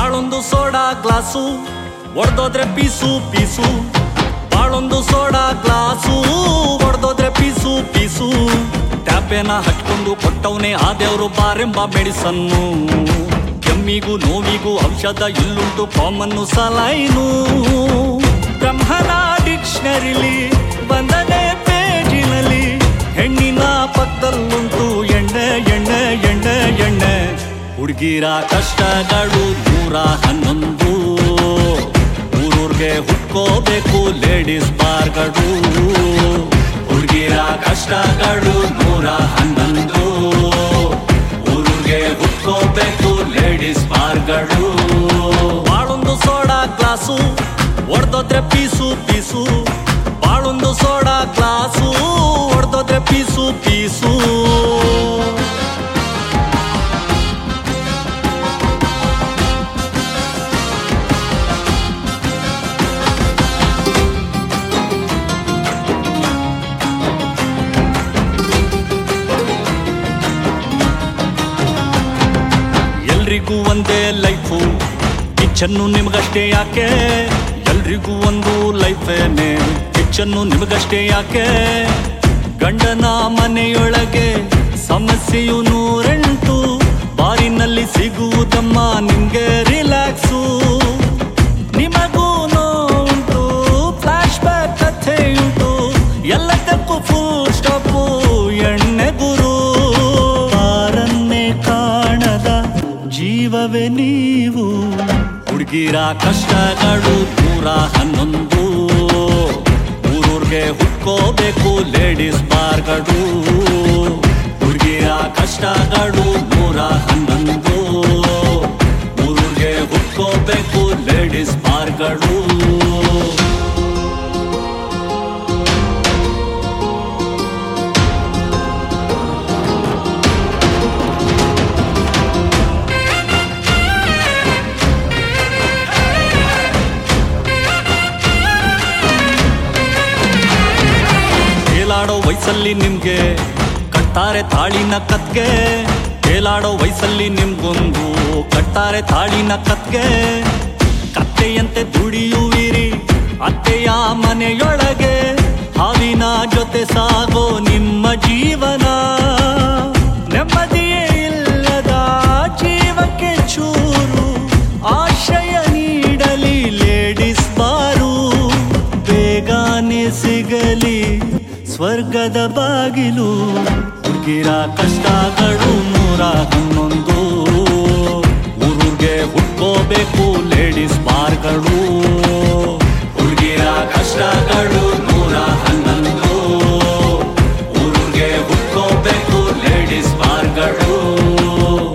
ಬಾಳೊಂದು soda glass ಒಡ್ದೋದ್ರೆ piece piece. ಬಾಳೊಂದು soda glass ಒಡ್ದೋದ್ರೆ ಪೀಸು ಪೀಸು. ಟ್ಯಾಪೇನ ಹಚ್ಕೊಂಡು ಕೊಟ್ಟವನೇ ಆದೇವ್ರು ಬಾರೆಂಬ ಮೆಡಿಸನ್ನು. ಕೆಮ್ಮಿಗೂ ನೋವಿಗೂ ಔಷಧ ಇಲ್ಲುಂಟು ಕಾಮನ್ನು ಸಲೈನು. ಬ್ರಹ್ಮನ ಡಿಕ್ಷನರಿಲಿ ಬಂದನೆ ಪೇಜಿನಲ್ಲಿ ಹೆಣ್ಣಿನ ಪಕ್ಕದಲ್ಲುಂಟು ಎಣ್ಣೆ ಎಣ್ಣೆ ಎಣ್ಣೆ ಎಣ್ಣೆ. ಹುಡುಗಿರ ಕಷ್ಟಗಳು 111. ಊರೂರ್ಗೆ ಹುಟ್ಕೋಬೇಕು ಲೇಡೀಸ್ ಬಾರ್ಗಳು. ಹುಡುಗಿರ ಕಷ್ಟಗಳು 111. ಊರೂರ್ಗೆ ಹುಟ್ಕೋಬೇಕು ಲೇಡೀಸ್ ಬಾರ್ಗಳು. ಬಾಳೊಂದು ಸೋಡಾ ಗ್ಲಾಸು ಒಡ್ದೋದ್ರೆ ಪೀಸು ಪೀಸು. ಬಾಳೊಂದು ಸೋಡಾ ಗ್ಲಾಸು ಒಡ್ದೋದ್ರೆ ಪೀಸು ಪೀಸು. ಎಲ್ರಿಗೂ ಒಂದೇ ಲೈಫು, ಕಿಚ್ಚನ್ನು ನಿಮಗಷ್ಟೇ ಯಾಕೆ? ಎಲ್ರಿಗೂ ಒಂದು ಲೈಫೇನೆ, ಕಿಚ್ಚನ್ನು ನಿಮಗಷ್ಟೇ ಯಾಕೆ? ಗಂಡನ ಮನೆಯೊಳಗೆ ಸಮಸ್ಯೆಯು 108. ಬಾರಿನಲ್ಲಿ ಸಿಗುವುದಮ್ಮ ನಿಮ್ಗೆ ರಿಲ್ಯಾಕ್ಸು. ನಿಮಗೂ ಉಂಟು ಫ್ಲಾಶ್ ಬ್ಯಾಕ್ ಕಥೆಯುಂಟು. ಎಲ್ಲದಕ್ಕೂ ಫುಲ್ ಸ್ಟಾಪು ಎಣ್ಣೆ ಗುರು. ಬಾರನ್ನೇ ಕಾಣದ ಜೀವವೇ ನೀವು. ಹುಡುಗಿರ ಕಷ್ಟಗಳು 111. ಊರೂರ್ಗೆ ಹುಟ್ಕೋಬೇಕು ಲೇಡೀಸ್ ಬಾರ್ಗಳು. ಹುಡುಗಿರ ಕಷ್ಟಗಳು 111. ಊರೂರ್ಗೆ ಹುಟ್ಕೋಬೇಕು ಲೇಡೀಸ್ ಬಾರ್ಗಳು. ತೇಲಾಡೋ ವಯಸ್ಸಲ್ಲಿ ನಿಮ್ಗೆ ಕಟ್ತಾರೆ ತಾಳಿನ ಕತ್ಗೆ. ತೇಲಾಡೋ ವಯಸ್ಸಲ್ಲಿ ನಿಮ್ಗೊಂದು ಕಟ್ತಾರೆ ತಾಳಿನ ಕತ್ಗೆ. ಕತ್ತೆಯಂತೆ ದುಡಿಯುವಿರಿ ಅತ್ತೆಯ ಮನೆಯೊಳಗೆ. ಹಾವಿನ ಜೊತೆ ಸಾಗೋ ನಿಮ್ಮ ಜೀವನ. ನೆಮ್ಮದಿಯೇ ಇಲ್ಲದ ಜೀವಕ್ಕೆ ಚೂರು ಆಶ್ರಯ ನೀಡಲಿ ಲೇಡೀಸ್ ಬಾರು. ಬೇಗನೆ ಸಿಗಲಿ ಸ್ವರ್ಗದ ಬಾಗಿಲು. ಹುಡುಗಿರ ಕಷ್ಟಗಳು 111. ಊರೂರ್ಗೆ ಹುಟ್ಕೋಬೇಕು ಲೇಡೀಸ್ ಬಾರ್ಗಳು.